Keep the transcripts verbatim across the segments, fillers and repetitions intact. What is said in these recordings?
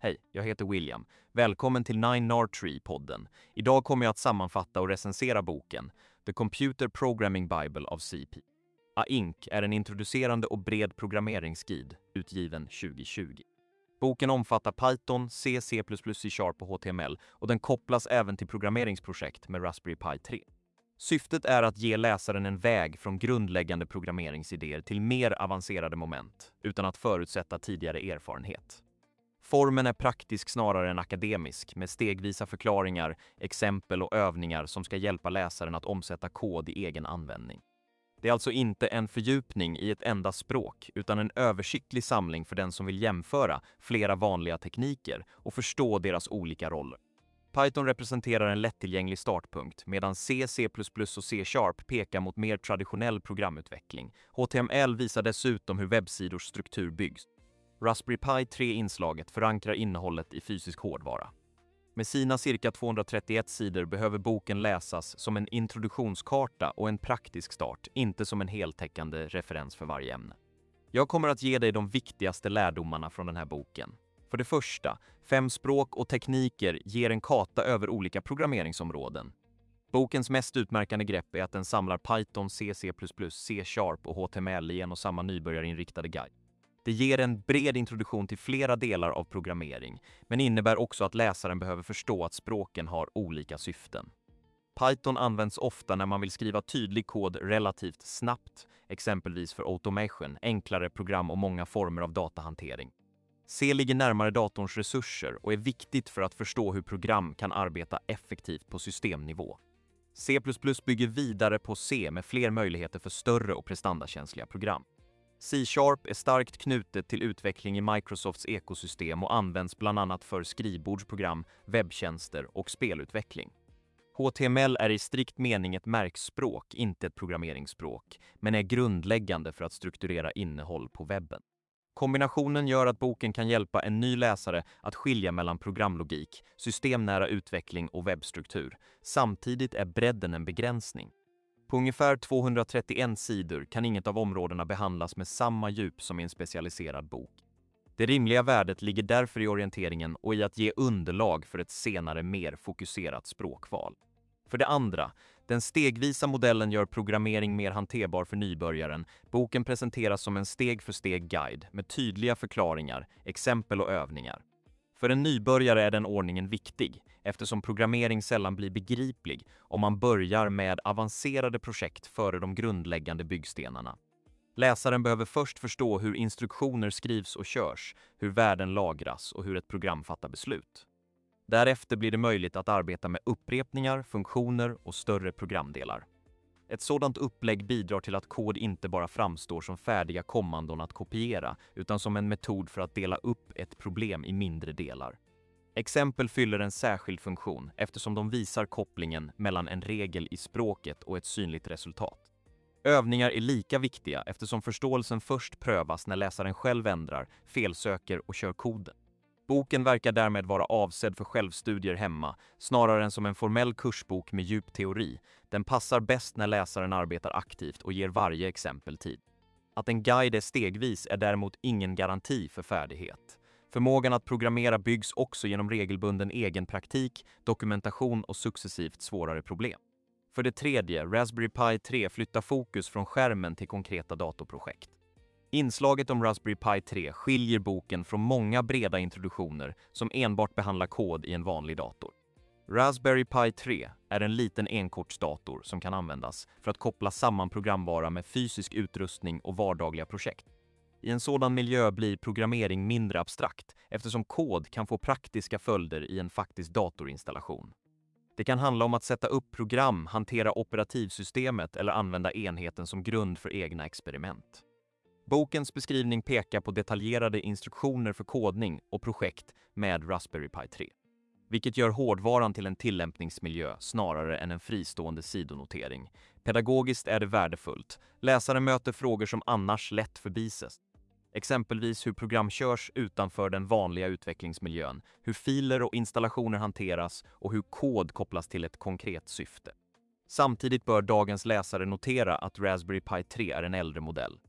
Hej, jag heter William. Välkommen till Nine Nard Tree-podden. Idag kommer jag att sammanfatta och recensera boken The Computer Programming Bible av C P. A Inc är en introducerande och bred programmeringsguide, utgiven tjugo tjugo. Boken omfattar Python, C, C++, C-sharp och H T M L och den kopplas även till programmeringsprojekt med Raspberry Pi tre. Syftet är att ge läsaren en väg från grundläggande programmeringsidéer till mer avancerade moment, utan att förutsätta tidigare erfarenhet. Formen är praktisk snarare än akademisk, med stegvisa förklaringar, exempel och övningar som ska hjälpa läsaren att omsätta kod i egen användning. Det är alltså inte en fördjupning i ett enda språk, utan en översiktlig samling för den som vill jämföra flera vanliga tekniker och förstå deras olika roller. Python representerar en lättillgänglig startpunkt, medan C, C++ och C-sharp pekar mot mer traditionell programutveckling. H T M L visar dessutom hur webbsidors struktur byggs. Raspberry Pi tre-inslaget förankrar innehållet i fysisk hårdvara. Med sina cirka tvåhundratrettioett sidor behöver boken läsas som en introduktionskarta och en praktisk start, inte som en heltäckande referens för varje ämne. Jag kommer att ge dig de viktigaste lärdomarna från den här boken. För det första, fem språk och tekniker ger en karta över olika programmeringsområden. Bokens mest utmärkande grepp är att den samlar Python, C, C++, C-sharp och H T M L i en och samma nybörjarinriktade guide. Det ger en bred introduktion till flera delar av programmering, men innebär också att läsaren behöver förstå att språken har olika syften. Python används ofta när man vill skriva tydlig kod relativt snabbt, exempelvis för automation, enklare program och många former av datahantering. C ligger närmare datorns resurser och är viktigt för att förstå hur program kan arbeta effektivt på systemnivå. C++ bygger vidare på C med fler möjligheter för större och prestandakänsliga program. C-sharp är starkt knutet till utveckling i Microsofts ekosystem och används bland annat för skrivbordsprogram, webbtjänster och spelutveckling. H T M L är i strikt mening ett märkspråk, inte ett programmeringsspråk, men är grundläggande för att strukturera innehåll på webben. Kombinationen gör att boken kan hjälpa en ny läsare att skilja mellan programlogik, systemnära utveckling och webbstruktur. Samtidigt är bredden en begränsning. På ungefär tvåhundratrettioett sidor kan inget av områdena behandlas med samma djup som i en specialiserad bok. Det rimliga värdet ligger därför i orienteringen och i att ge underlag för ett senare mer fokuserat språkval. För det andra, den stegvisa modellen gör programmering mer hanterbar för nybörjaren. Boken presenteras som en steg-för-steg-guide med tydliga förklaringar, exempel och övningar. För en nybörjare är den ordningen viktig, eftersom programmering sällan blir begriplig om man börjar med avancerade projekt före de grundläggande byggstenarna. Läsaren behöver först förstå hur instruktioner skrivs och körs, hur värden lagras och hur ett program fattar beslut. Därefter blir det möjligt att arbeta med upprepningar, funktioner och större programdelar. Ett sådant upplägg bidrar till att kod inte bara framstår som färdiga kommandon att kopiera, utan som en metod för att dela upp ett problem i mindre delar. Exempel fyller en särskild funktion eftersom de visar kopplingen mellan en regel i språket och ett synligt resultat. Övningar är lika viktiga eftersom förståelsen först prövas när läsaren själv ändrar, felsöker och kör koden. Boken verkar därmed vara avsedd för självstudier hemma, snarare än som en formell kursbok med djup teori. Den passar bäst när läsaren arbetar aktivt och ger varje exempel tid. Att en guide är stegvis är däremot ingen garanti för färdighet. Förmågan att programmera byggs också genom regelbunden egen praktik, dokumentation och successivt svårare problem. För det tredje, Raspberry Pi tre flyttar fokus från skärmen till konkreta datorprojekt. Inslaget om Raspberry Pi tre skiljer boken från många breda introduktioner som enbart behandlar kod i en vanlig dator. Raspberry Pi tre är en liten enkortsdator som kan användas för att koppla samman programvara med fysisk utrustning och vardagliga projekt. I en sådan miljö blir programmering mindre abstrakt eftersom kod kan få praktiska följder i en faktisk datorinstallation. Det kan handla om att sätta upp program, hantera operativsystemet eller använda enheten som grund för egna experiment. Bokens beskrivning pekar på detaljerade instruktioner för kodning och projekt med Raspberry Pi tre, vilket gör hårdvaran till en tillämpningsmiljö snarare än en fristående sidonotering. Pedagogiskt är det värdefullt. Läsaren möter frågor som annars lätt förbises. Exempelvis hur program körs utanför den vanliga utvecklingsmiljön, hur filer och installationer hanteras och hur kod kopplas till ett konkret syfte. Samtidigt bör dagens läsare notera att Raspberry Pi tre är en äldre modell.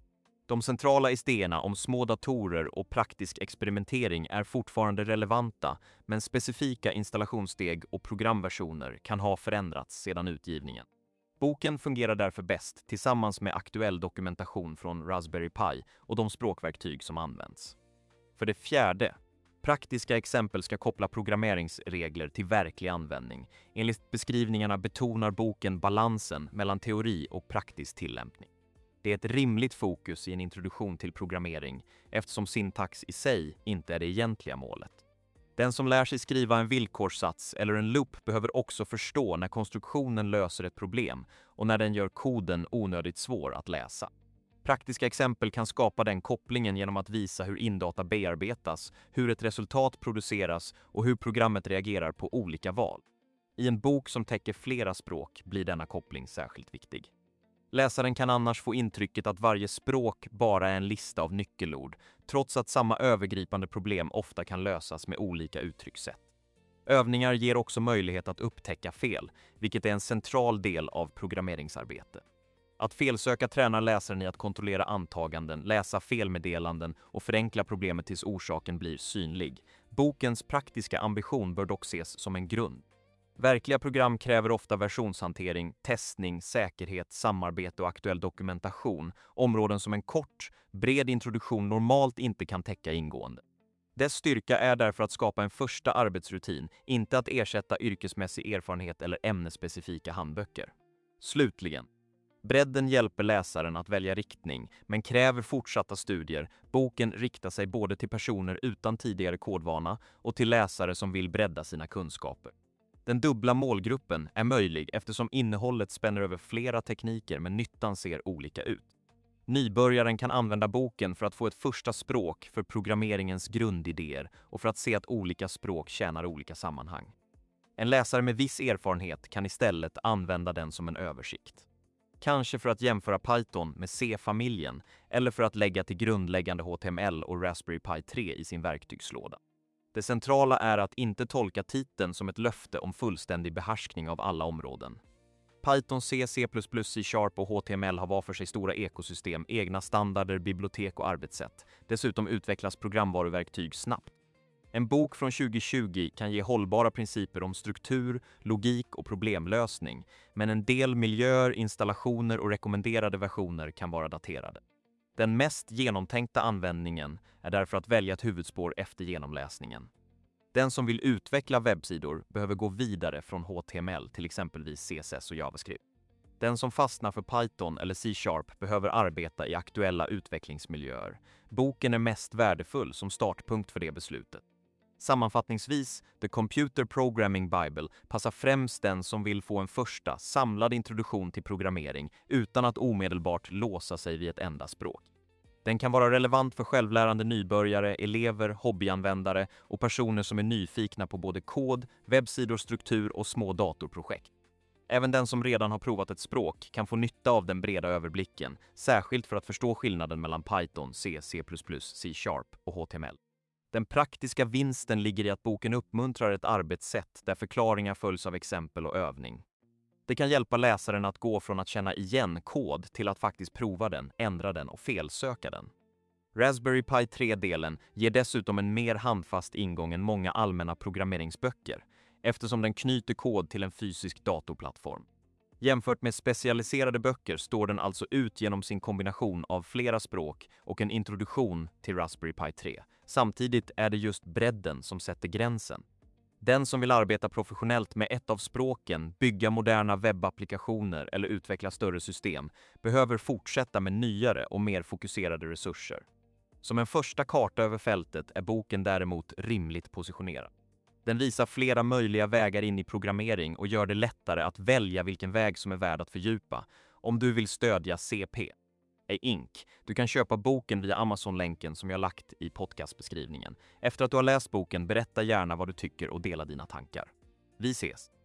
De centrala idéerna om små datorer och praktisk experimentering är fortfarande relevanta, men specifika installationssteg och programversioner kan ha förändrats sedan utgivningen. Boken fungerar därför bäst tillsammans med aktuell dokumentation från Raspberry Pi och de språkverktyg som används. För det fjärde, praktiska exempel ska koppla programmeringsregler till verklig användning. Enligt beskrivningarna betonar boken balansen mellan teori och praktisk tillämpning. Det är ett rimligt fokus i en introduktion till programmering eftersom syntax i sig inte är det egentliga målet. Den som lär sig skriva en villkorssats eller en loop behöver också förstå när konstruktionen löser ett problem och när den gör koden onödigt svår att läsa. Praktiska exempel kan skapa den kopplingen genom att visa hur indata bearbetas, hur ett resultat produceras och hur programmet reagerar på olika val. I en bok som täcker flera språk blir denna koppling särskilt viktig. Läsaren kan annars få intrycket att varje språk bara är en lista av nyckelord, trots att samma övergripande problem ofta kan lösas med olika uttryckssätt. Övningar ger också möjlighet att upptäcka fel, vilket är en central del av programmeringsarbete. Att felsöka tränar läsaren i att kontrollera antaganden, läsa felmeddelanden och förenkla problemet tills orsaken blir synlig. Bokens praktiska ambition bör dock ses som en grund. Verkliga program kräver ofta versionshantering, testning, säkerhet, samarbete och aktuell dokumentation, områden som en kort, bred introduktion normalt inte kan täcka ingående. Dess styrka är därför att skapa en första arbetsrutin, inte att ersätta yrkesmässig erfarenhet eller ämnesspecifika handböcker. Slutligen, bredden hjälper läsaren att välja riktning, men kräver fortsatta studier. Boken riktar sig både till personer utan tidigare kodvana och till läsare som vill bredda sina kunskaper. Den dubbla målgruppen är möjlig eftersom innehållet spänner över flera tekniker men nyttan ser olika ut. Nybörjaren kan använda boken för att få ett första språk för programmeringens grundidéer och för att se att olika språk tjänar olika sammanhang. En läsare med viss erfarenhet kan istället använda den som en översikt. Kanske för att jämföra Python med C-familjen eller för att lägga till grundläggande H T M L och Raspberry Pi tre i sin verktygslåda. Det centrala är att inte tolka titeln som ett löfte om fullständig behärskning av alla områden. Python, C, C plus plus, C-sharp och H T M L har var för sig stora ekosystem, egna standarder, bibliotek och arbetssätt. Dessutom utvecklas programvaruverktyg snabbt. En bok från tjugo tjugo kan ge hållbara principer om struktur, logik och problemlösning, men en del miljöer, installationer och rekommenderade versioner kan vara daterade. Den mest genomtänkta användningen är därför att välja ett huvudspår efter genomläsningen. Den som vill utveckla webbsidor behöver gå vidare från H T M L till exempelvis C S S och JavaScript. Den som fastnar för Python eller C-sharp behöver arbeta i aktuella utvecklingsmiljöer. Boken är mest värdefull som startpunkt för det beslutet. Sammanfattningsvis, The Computer Programming Bible passar främst den som vill få en första, samlad introduktion till programmering utan att omedelbart låsa sig vid ett enda språk. Den kan vara relevant för självlärande nybörjare, elever, hobbyanvändare och personer som är nyfikna på både kod, webbsidor, struktur och små datorprojekt. Även den som redan har provat ett språk kan få nytta av den breda överblicken, särskilt för att förstå skillnaden mellan Python, C, C plus plus, C-sharp och H T M L. Den praktiska vinsten ligger i att boken uppmuntrar ett arbetssätt där förklaringar följs av exempel och övning. Det kan hjälpa läsaren att gå från att känna igen kod till att faktiskt prova den, ändra den och felsöka den. Raspberry Pi tre-delen ger dessutom en mer handfast ingång än många allmänna programmeringsböcker, eftersom den knyter kod till en fysisk datorplattform. Jämfört med specialiserade böcker står den alltså ut genom sin kombination av flera språk och en introduktion till Raspberry Pi tre. Samtidigt är det just bredden som sätter gränsen. Den som vill arbeta professionellt med ett av språken, bygga moderna webbapplikationer eller utveckla större system behöver fortsätta med nyare och mer fokuserade resurser. Som en första karta över fältet är boken däremot rimligt positionerad. Den visar flera möjliga vägar in i programmering och gör det lättare att välja vilken väg som är värd att fördjupa om du vill stödja C P. Inc. Du kan köpa boken via Amazon-länken som jag lagt i podcastbeskrivningen. Efter att du har läst boken, berätta gärna vad du tycker och dela dina tankar. Vi ses!